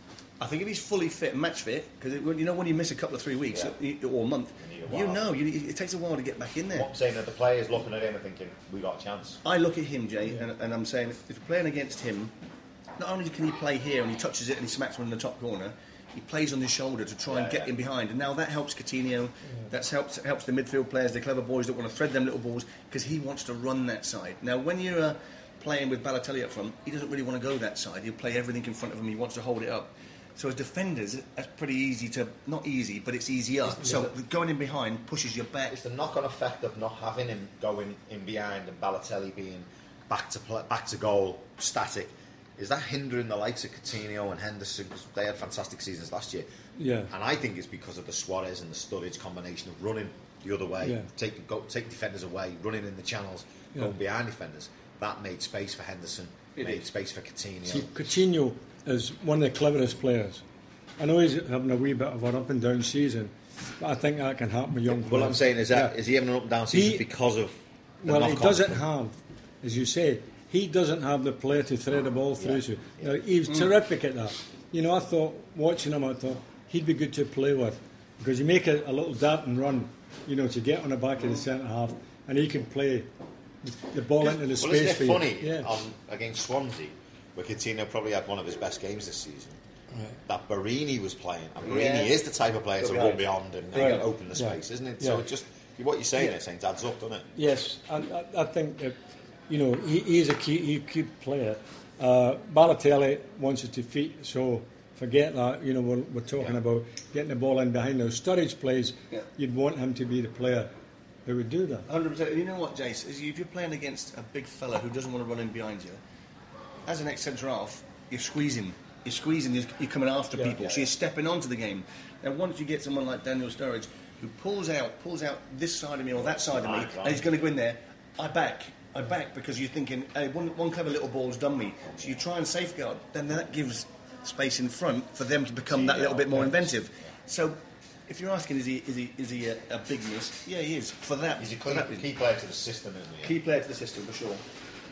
I think if he's fully fit, match fit, because you know when you miss a couple of three weeks
Yeah.
or a month,
You need a
you
while.
know you, it takes a while to get back in there.
What I'm saying that the players looking at him and thinking, we got a chance.
I look at him, Jay, and, and I'm saying if, if you're playing against him, not only can he play here and he touches it and he smacks one in the top corner, he plays on his shoulder to try and
Yeah,
get
yeah.
in behind, and now that helps Coutinho. That helps helps the midfield players, the clever boys that want to thread them little balls, because he wants to run that side. Now, when you're uh, playing with Balotelli up front, he doesn't really want to go that side. He'll play everything in front of him. He wants to hold it up. So as defenders, that's pretty easy to not easy, but it's easier. So going in behind pushes you back.
It's the knock-on effect of not having him going in behind and Balotelli being back to play, back to goal, static. Is that hindering the likes of Coutinho and Henderson? Because they had fantastic seasons last year.
Yeah.
And I think it's because of the Suarez and the Sturridge combination of running the other way,
Yeah.
take go, take defenders away, running in the channels,
Yeah.
going behind defenders. That made space for Henderson,
It
made
is.
space for Coutinho.
See, Coutinho is one of the cleverest players. I know he's having a wee bit of an up and down season, but I think that can happen with young players.
Well, I'm saying is that
Yeah.
is he having an up and down season
He-
because of the
Well, he
knock-on?
doesn't have, as you say, he doesn't have the player to thread the ball through to. Now, he was terrific at that. You know, I thought, watching him, I thought he'd be good to play with, because you make a, a little dart and run, you know, to get on the back of the centre half, and he can play the ball into the
Well,
space
isn't
for
it
you.
funny
Yeah.
on, against Swansea, where Coutinho probably had one of his best games this season, that Barini was playing. And Barini
Yeah.
is the type of player to
Go
run
behind.
beyond and,
Right.
and open the
Yeah.
space, isn't it?
Yeah.
So it just what you're saying
Yeah.
there, Saint, adds up, doesn't it?
Yes, and I, I think that, you know, he, he's a key, he, key player. Uh, Balotelli wants it to feet, so forget that. You know, we're, we're talking
Yeah.
about getting the ball in behind. Now, Sturridge plays,
Yeah.
you'd want him to be the player who would do that.
one hundred percent. You know what, Jace? Is if you're playing against a big fella who doesn't want to run in behind you, as an ex-centre half, you're squeezing. You're squeezing, you're you're coming after
Yeah.
people,
Yeah.
so you're stepping onto the game. Now, once you get someone like Daniel Sturridge, who pulls out, pulls out this side of me or that side of me,
Right, right.
and he's going to go in there, I back. I back because you're thinking, hey, one, one clever little ball's done me. So you try and safeguard. Then that gives space in front for them to become that little bit more inventive. So, if you're asking, is he is he is he a, a big miss? Yeah, he is. For that,
He's a
for
key,
that reason.
key player to the system, isn't he?
Key player to the system for sure.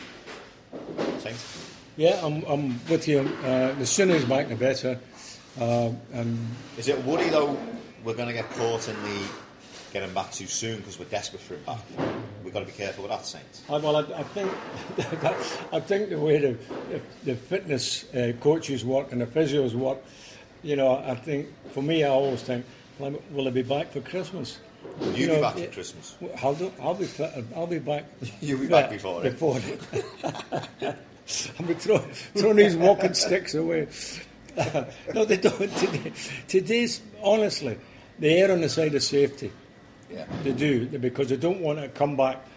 Saint?
Yeah, I'm, I'm with you. Uh, the sooner he's back, the better. Uh, and
Is it worry though? We're going to get caught in the getting back too soon because we're desperate for him back. We've got to be careful with that, Saint.
I, well, I, I think I think the way the, the, the fitness uh, coaches work and the physios work, you know, I think for me, I always think, well, will he be back for Christmas?
Will you,
know,
be back
it-
for Christmas?
I'll, do, I'll be fit, I'll be back.
You'll be
fit
back before it.
Before it. I'll be throwing, throwing these walking sticks away. No, they don't today. Today's honestly, they err on the side of safety.
Yeah.
They do, because they don't want to come back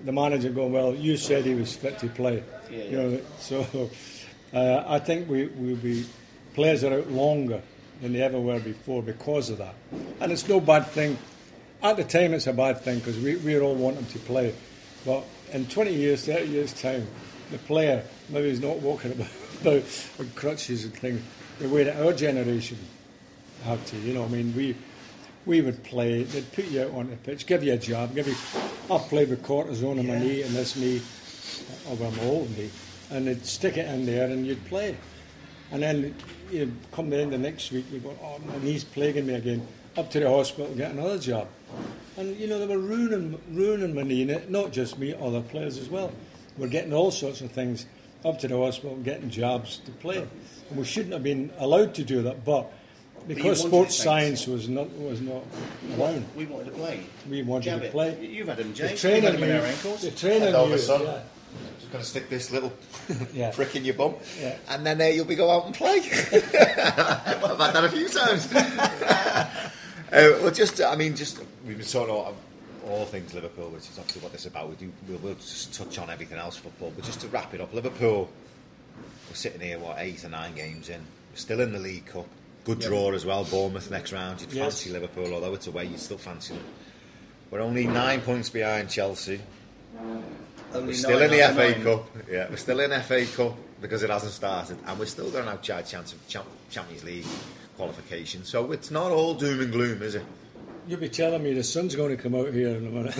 the manager going, well, you said he was fit to play.
Yeah, yeah.
You know, so uh, I think we will be players are out longer than they ever were before because of that. And it's no bad thing. At the time, it's a bad thing because we, we all want them to play. But in twenty years, thirty years' time, the player maybe he's not walking about, about with crutches and things the way that our generation had to. You know, I mean, we we would play. They'd put you out on the pitch, give you a job, give you. I've played with cortisone on my knee and this knee, over my old knee, and they'd stick it in there and you'd play. And then you'd come the end of next week, you'd go, oh, my knee's plaguing me again. Up to the hospital, get another job. And, you know, they were ruining, ruining my knee, and not just me, other players as well. We're getting all sorts of things up to the hospital, getting jobs to play. And we shouldn't have been allowed to do that, but because
but
sports science was not was not allowed.
We wanted to play.
We wanted
Jab
to
it.
play.
You've had them, Jay.
The
You've
training
had them in
you,
our ankles.
the training
All of
you,
a sudden,
yeah.
just going to stick this little
Yeah.
prick in your bum,
Yeah.
and then uh, you'll be go out and play. I've had that a few times. uh, well, just I mean, just we've been talking all, all things Liverpool, which is obviously what this is about. We do we'll, we'll just touch on everything else football, but just to wrap it up, Liverpool. We're sitting here, what, eight or nine games in. We're still in the League Cup. Good
Yeah.
draw as well. Bournemouth next round. You'd
Yes.
fancy Liverpool, although it's away, you'd still fancy them. We're only nine points behind Chelsea.
Only
We're still
nine
in the
out
F
of
A
nine.
Cup. Yeah, we're still in F A Cup because it hasn't started, and we're still going to have a chance of Cham- Champions League qualification. So it's not all doom and gloom, is it?
You'll be telling me the sun's going to come out here in a minute.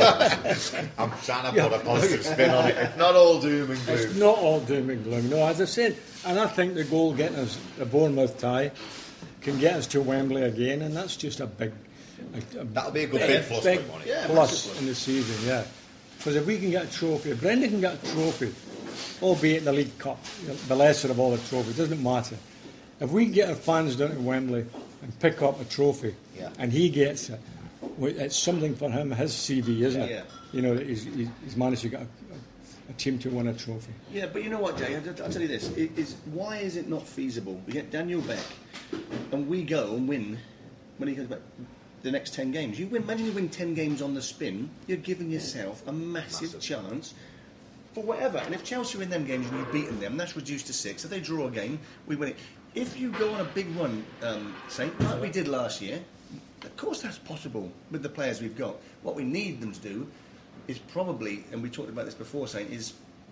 I'm trying to put a positive spin on it. It's not all doom and
It's
gloom.
not all doom and gloom. No, as I said, and I think the goal getting us the Bournemouth tie can get us to Wembley again, and that's just a big, a, a
That'll be a good
big,
big plus
big
point, won't it?
Yeah,
plus
massive
in the season. Yeah, because if we can get a trophy, if Brendan can get a trophy, albeit the League Cup, you know, the lesser of all the trophies, doesn't matter. If we can get our fans down to Wembley and pick up a trophy,
Yeah.
and he gets it, well, it's something for him, his C V, isn't it?
Yeah.
You know, that he's, he's he's managed to get a, a, a team to win a trophy.
Yeah, but you know what, Jay? I'll, I'll tell you this: it is why is it not feasible? We get Daniel Beck, and we go and win when he goes back the next ten games. You win. Imagine you win ten games on the spin. You're giving yourself a massive,
Massive.
chance for whatever. And if Chelsea win them games and we've beaten them, that's reduced to six. If they draw a game, we win it. If you go on a big run, um, Saint, like we did last year, of course that's possible with the players we've got. What we need them to do is probably, and we talked about this before, Saint, is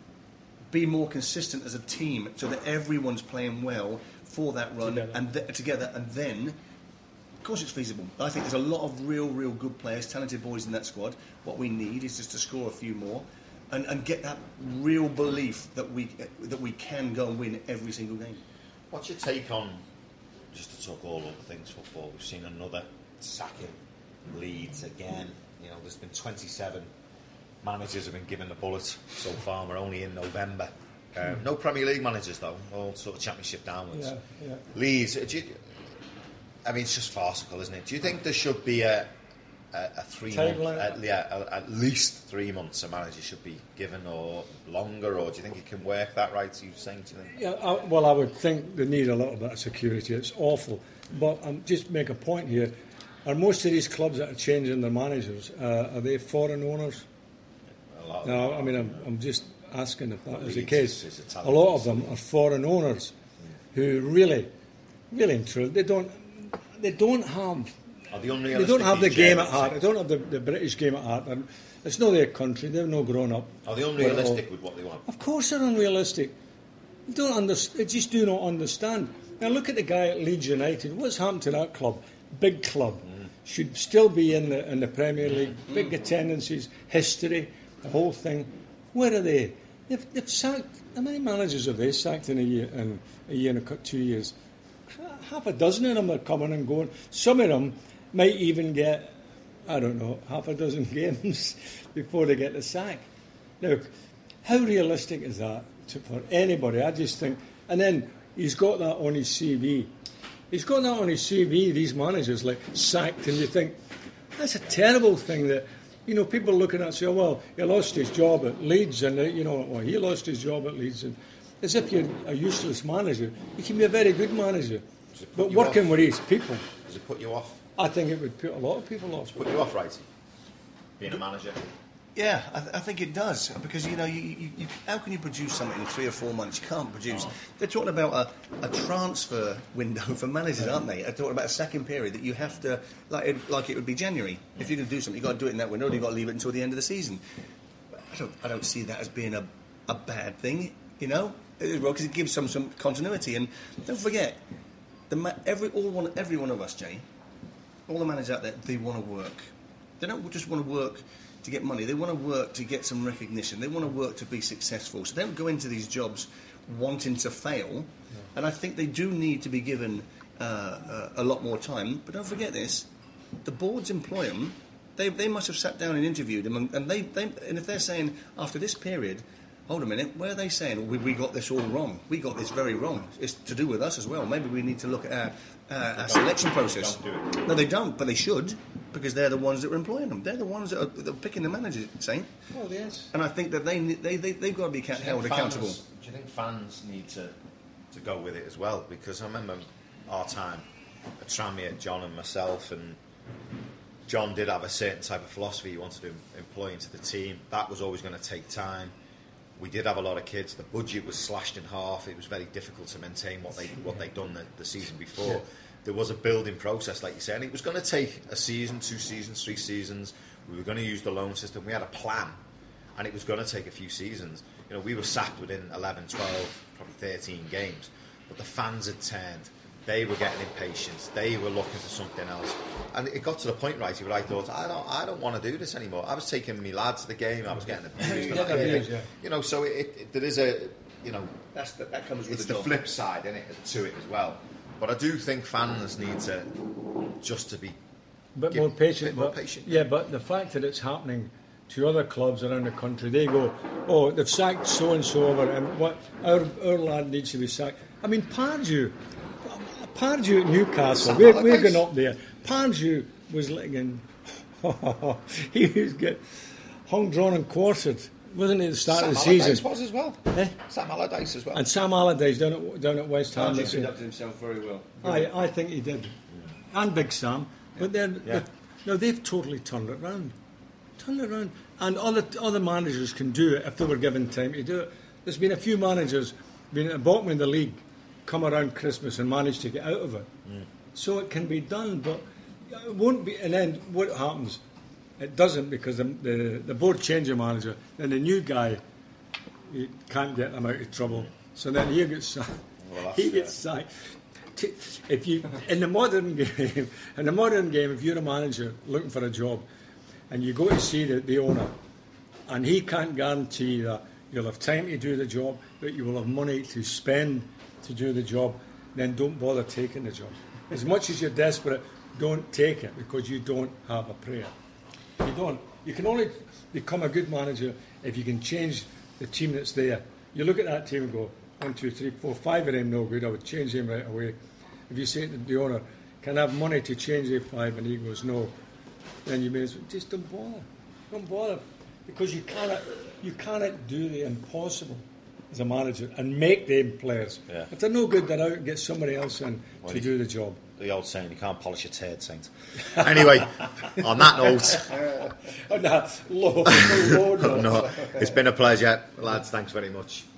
be more consistent as a team so that everyone's playing well for that run
Together.
and th- together, and then, of course, it's feasible. I think there's a lot of real, real good players, talented boys in that squad. What we need is just to score a few more, and, and get that real belief that we that we can go and win every single game.
What's your take on, just to talk all other things football, we've seen another sacking, Leeds again. You know, there's been twenty-seven managers have been given the bullet so far. We're only in November. Um, no Premier League managers though, all sort of Championship downwards.
Yeah, yeah.
Leeds, do you, I mean, it's just farcical, isn't it? Do you think there should be a a, a three
Time
month,
limit?
at, yeah, a, at least three months a manager should be given, or longer, or do you think it can work that right? Are you saying, do you think?
Yeah, I, well, I would think they need a little bit of security. It's awful. But um, just make a point here. Are most of these clubs that are changing their managers, uh, are they foreign owners?
A lot of
No,
them
I mean, I'm, I'm just asking if that is the
Leeds
case.
is
A
Italian.
lot of them are foreign owners who really, really and truly, they don't, they don't have,
Are the
they
unrealistic
don't have the
D J,
game at
would
heart.
say?
They don't have the, the British game at heart. And it's not their country. They've no grown up.
Are they
with it all.
unrealistic with what they want?
Of course they're unrealistic. They don't understand. They just do not understand. Now look at the guy at Leeds United. What's happened to that club? Big club.
Mm.
Should still be in the in the Premier League. Big attendances, history, the whole thing. Where are they? They've, they've sacked. How many managers have they sacked in a year? In a year and a cut, two years. Half a dozen of them are coming and going. Some of them might even get, I don't know, half a dozen games before they get the sack. Now, how realistic is that to, for anybody? I just think, and then he's got that on his C V. He's got that on his C V, these managers, like, sacked, and you think, that's a terrible thing that, you know, people looking at it say, oh, well, he lost his job at Leeds, and, uh, you know, well, he lost his job at Leeds, and as if you're a useless manager. You can be a very good manager,
put
but
you
working
off?
with his people,
Does it put you off?
I think it would put a lot of people off.
Put you off, right? Being a manager?
Yeah, I, th- I think it does, because you know, you, you, you, how can you produce something in three or four months? You can't produce. Oh. They're talking about a, a transfer window for managers, aren't they? They're talking about a second period that you have to, like it, like it would be January. If you're going to do something, you've got to do it in that window, or you've got to leave it until the end of the season. I don't, I don't see that as being a, a bad thing, you know, because it gives some some continuity. And don't forget, the ma- every all one every one of us, Jay, all the managers out there, they want to work. They don't just want to work to get money. They want to work to get some recognition. They want to work to be successful. So they don't go into these jobs wanting to fail. Yeah. And I think they do need to be given uh, uh, a lot more time. But don't forget this: the boards employ them. They they must have sat down and interviewed them, and, and they, they and if they're saying after this period, hold a minute, where are they saying we, we got this all wrong? We got this very wrong. It's to do with us as well. Maybe we need to look at our, uh, our selection process.
Don't do it.
No, they don't, but they should, because they're the ones that are employing them. They're the ones that are, that are picking the managers, Saint.
Well, yes.
And I think that they they, they they've got to be ca- held
fans,
accountable.
Do you think fans need to to go with it as well? Because I remember our time at Tranmere, John and myself, and John did have a certain type of philosophy he wanted to employ into the team. That was always going to take time. We did have a lot of kids. The budget was slashed in half. It was very difficult to maintain what they what they'd done the, the season before. Yeah. There was a building process, like you said, and it was going to take a season, two seasons, three seasons. We were going to use the loan system. We had a plan, and it was going to take a few seasons. You know, we were sacked within eleven, twelve, probably thirteen games, but the fans had turned. They were getting impatient. They were looking for something else, and it got to the point, right, where I thought, I don't, I don't want to do this anymore. I was taking me lads to the game. I was getting abused.
yeah, abused yeah.
You know, so it, it, there is a, you know,
that's the, that comes with
it's
the,
the flip side, isn't it, to it as well. But I do think fans need to just to be
a bit more patient.
Bit more
but,
patient.
Yeah, but the fact that it's happening to other clubs around the country, they go, oh, they've sacked so and so over, and what our our lad needs to be sacked. I mean, Pardew. Pardew at Newcastle, we're, we're going up there. Pardew was like in, he was get hung, drawn and quartered, wasn't he, at the start
Sam
of the season?
Sam Allardyce was as well.
Eh?
Sam Allardyce as well.
And Sam Allardyce down at, down at West Ham.
Pardew conducted himself very well.
I, I think he did. Yeah. And Big Sam. Yeah. But then,
yeah.
no, they've totally turned it round. Turned it round. And other, other managers can do it if they were given time to do it. There's been a few managers been at the bottom of the league, come around Christmas and manage to get out of it. Mm. So it can be done, but it won't be. And then what happens? It doesn't, because the the, the board change a manager, then the new guy, you can't get them out of trouble. So then he gets sacked. Well, he gets sacked. If you in the modern game, in the modern game, if you're a manager looking for a job, and you go to see the, the owner, and he can't guarantee that you'll have time to do the job, that you will have money to spend to do the job, then don't bother taking the job. As much as you're desperate, don't take it, because you don't have a prayer. You don't. You can only become a good manager if you can change the team that's there. You look at that team and go, one, two, three, four, five of them no good, I would change them right away. If you say to the owner, can I have money to change the five, and he goes, no, then you may as well, just don't bother. Don't bother. Because you cannot, you cannot do the impossible as a manager and make them players.
Yeah.
If they're no good, then out and get somebody else in
well,
to do the job.
The old saying, you can't polish a turd, Saint. Anyway, on that note...
on that low, low note.
No, it's been a pleasure, lads. Thanks very much.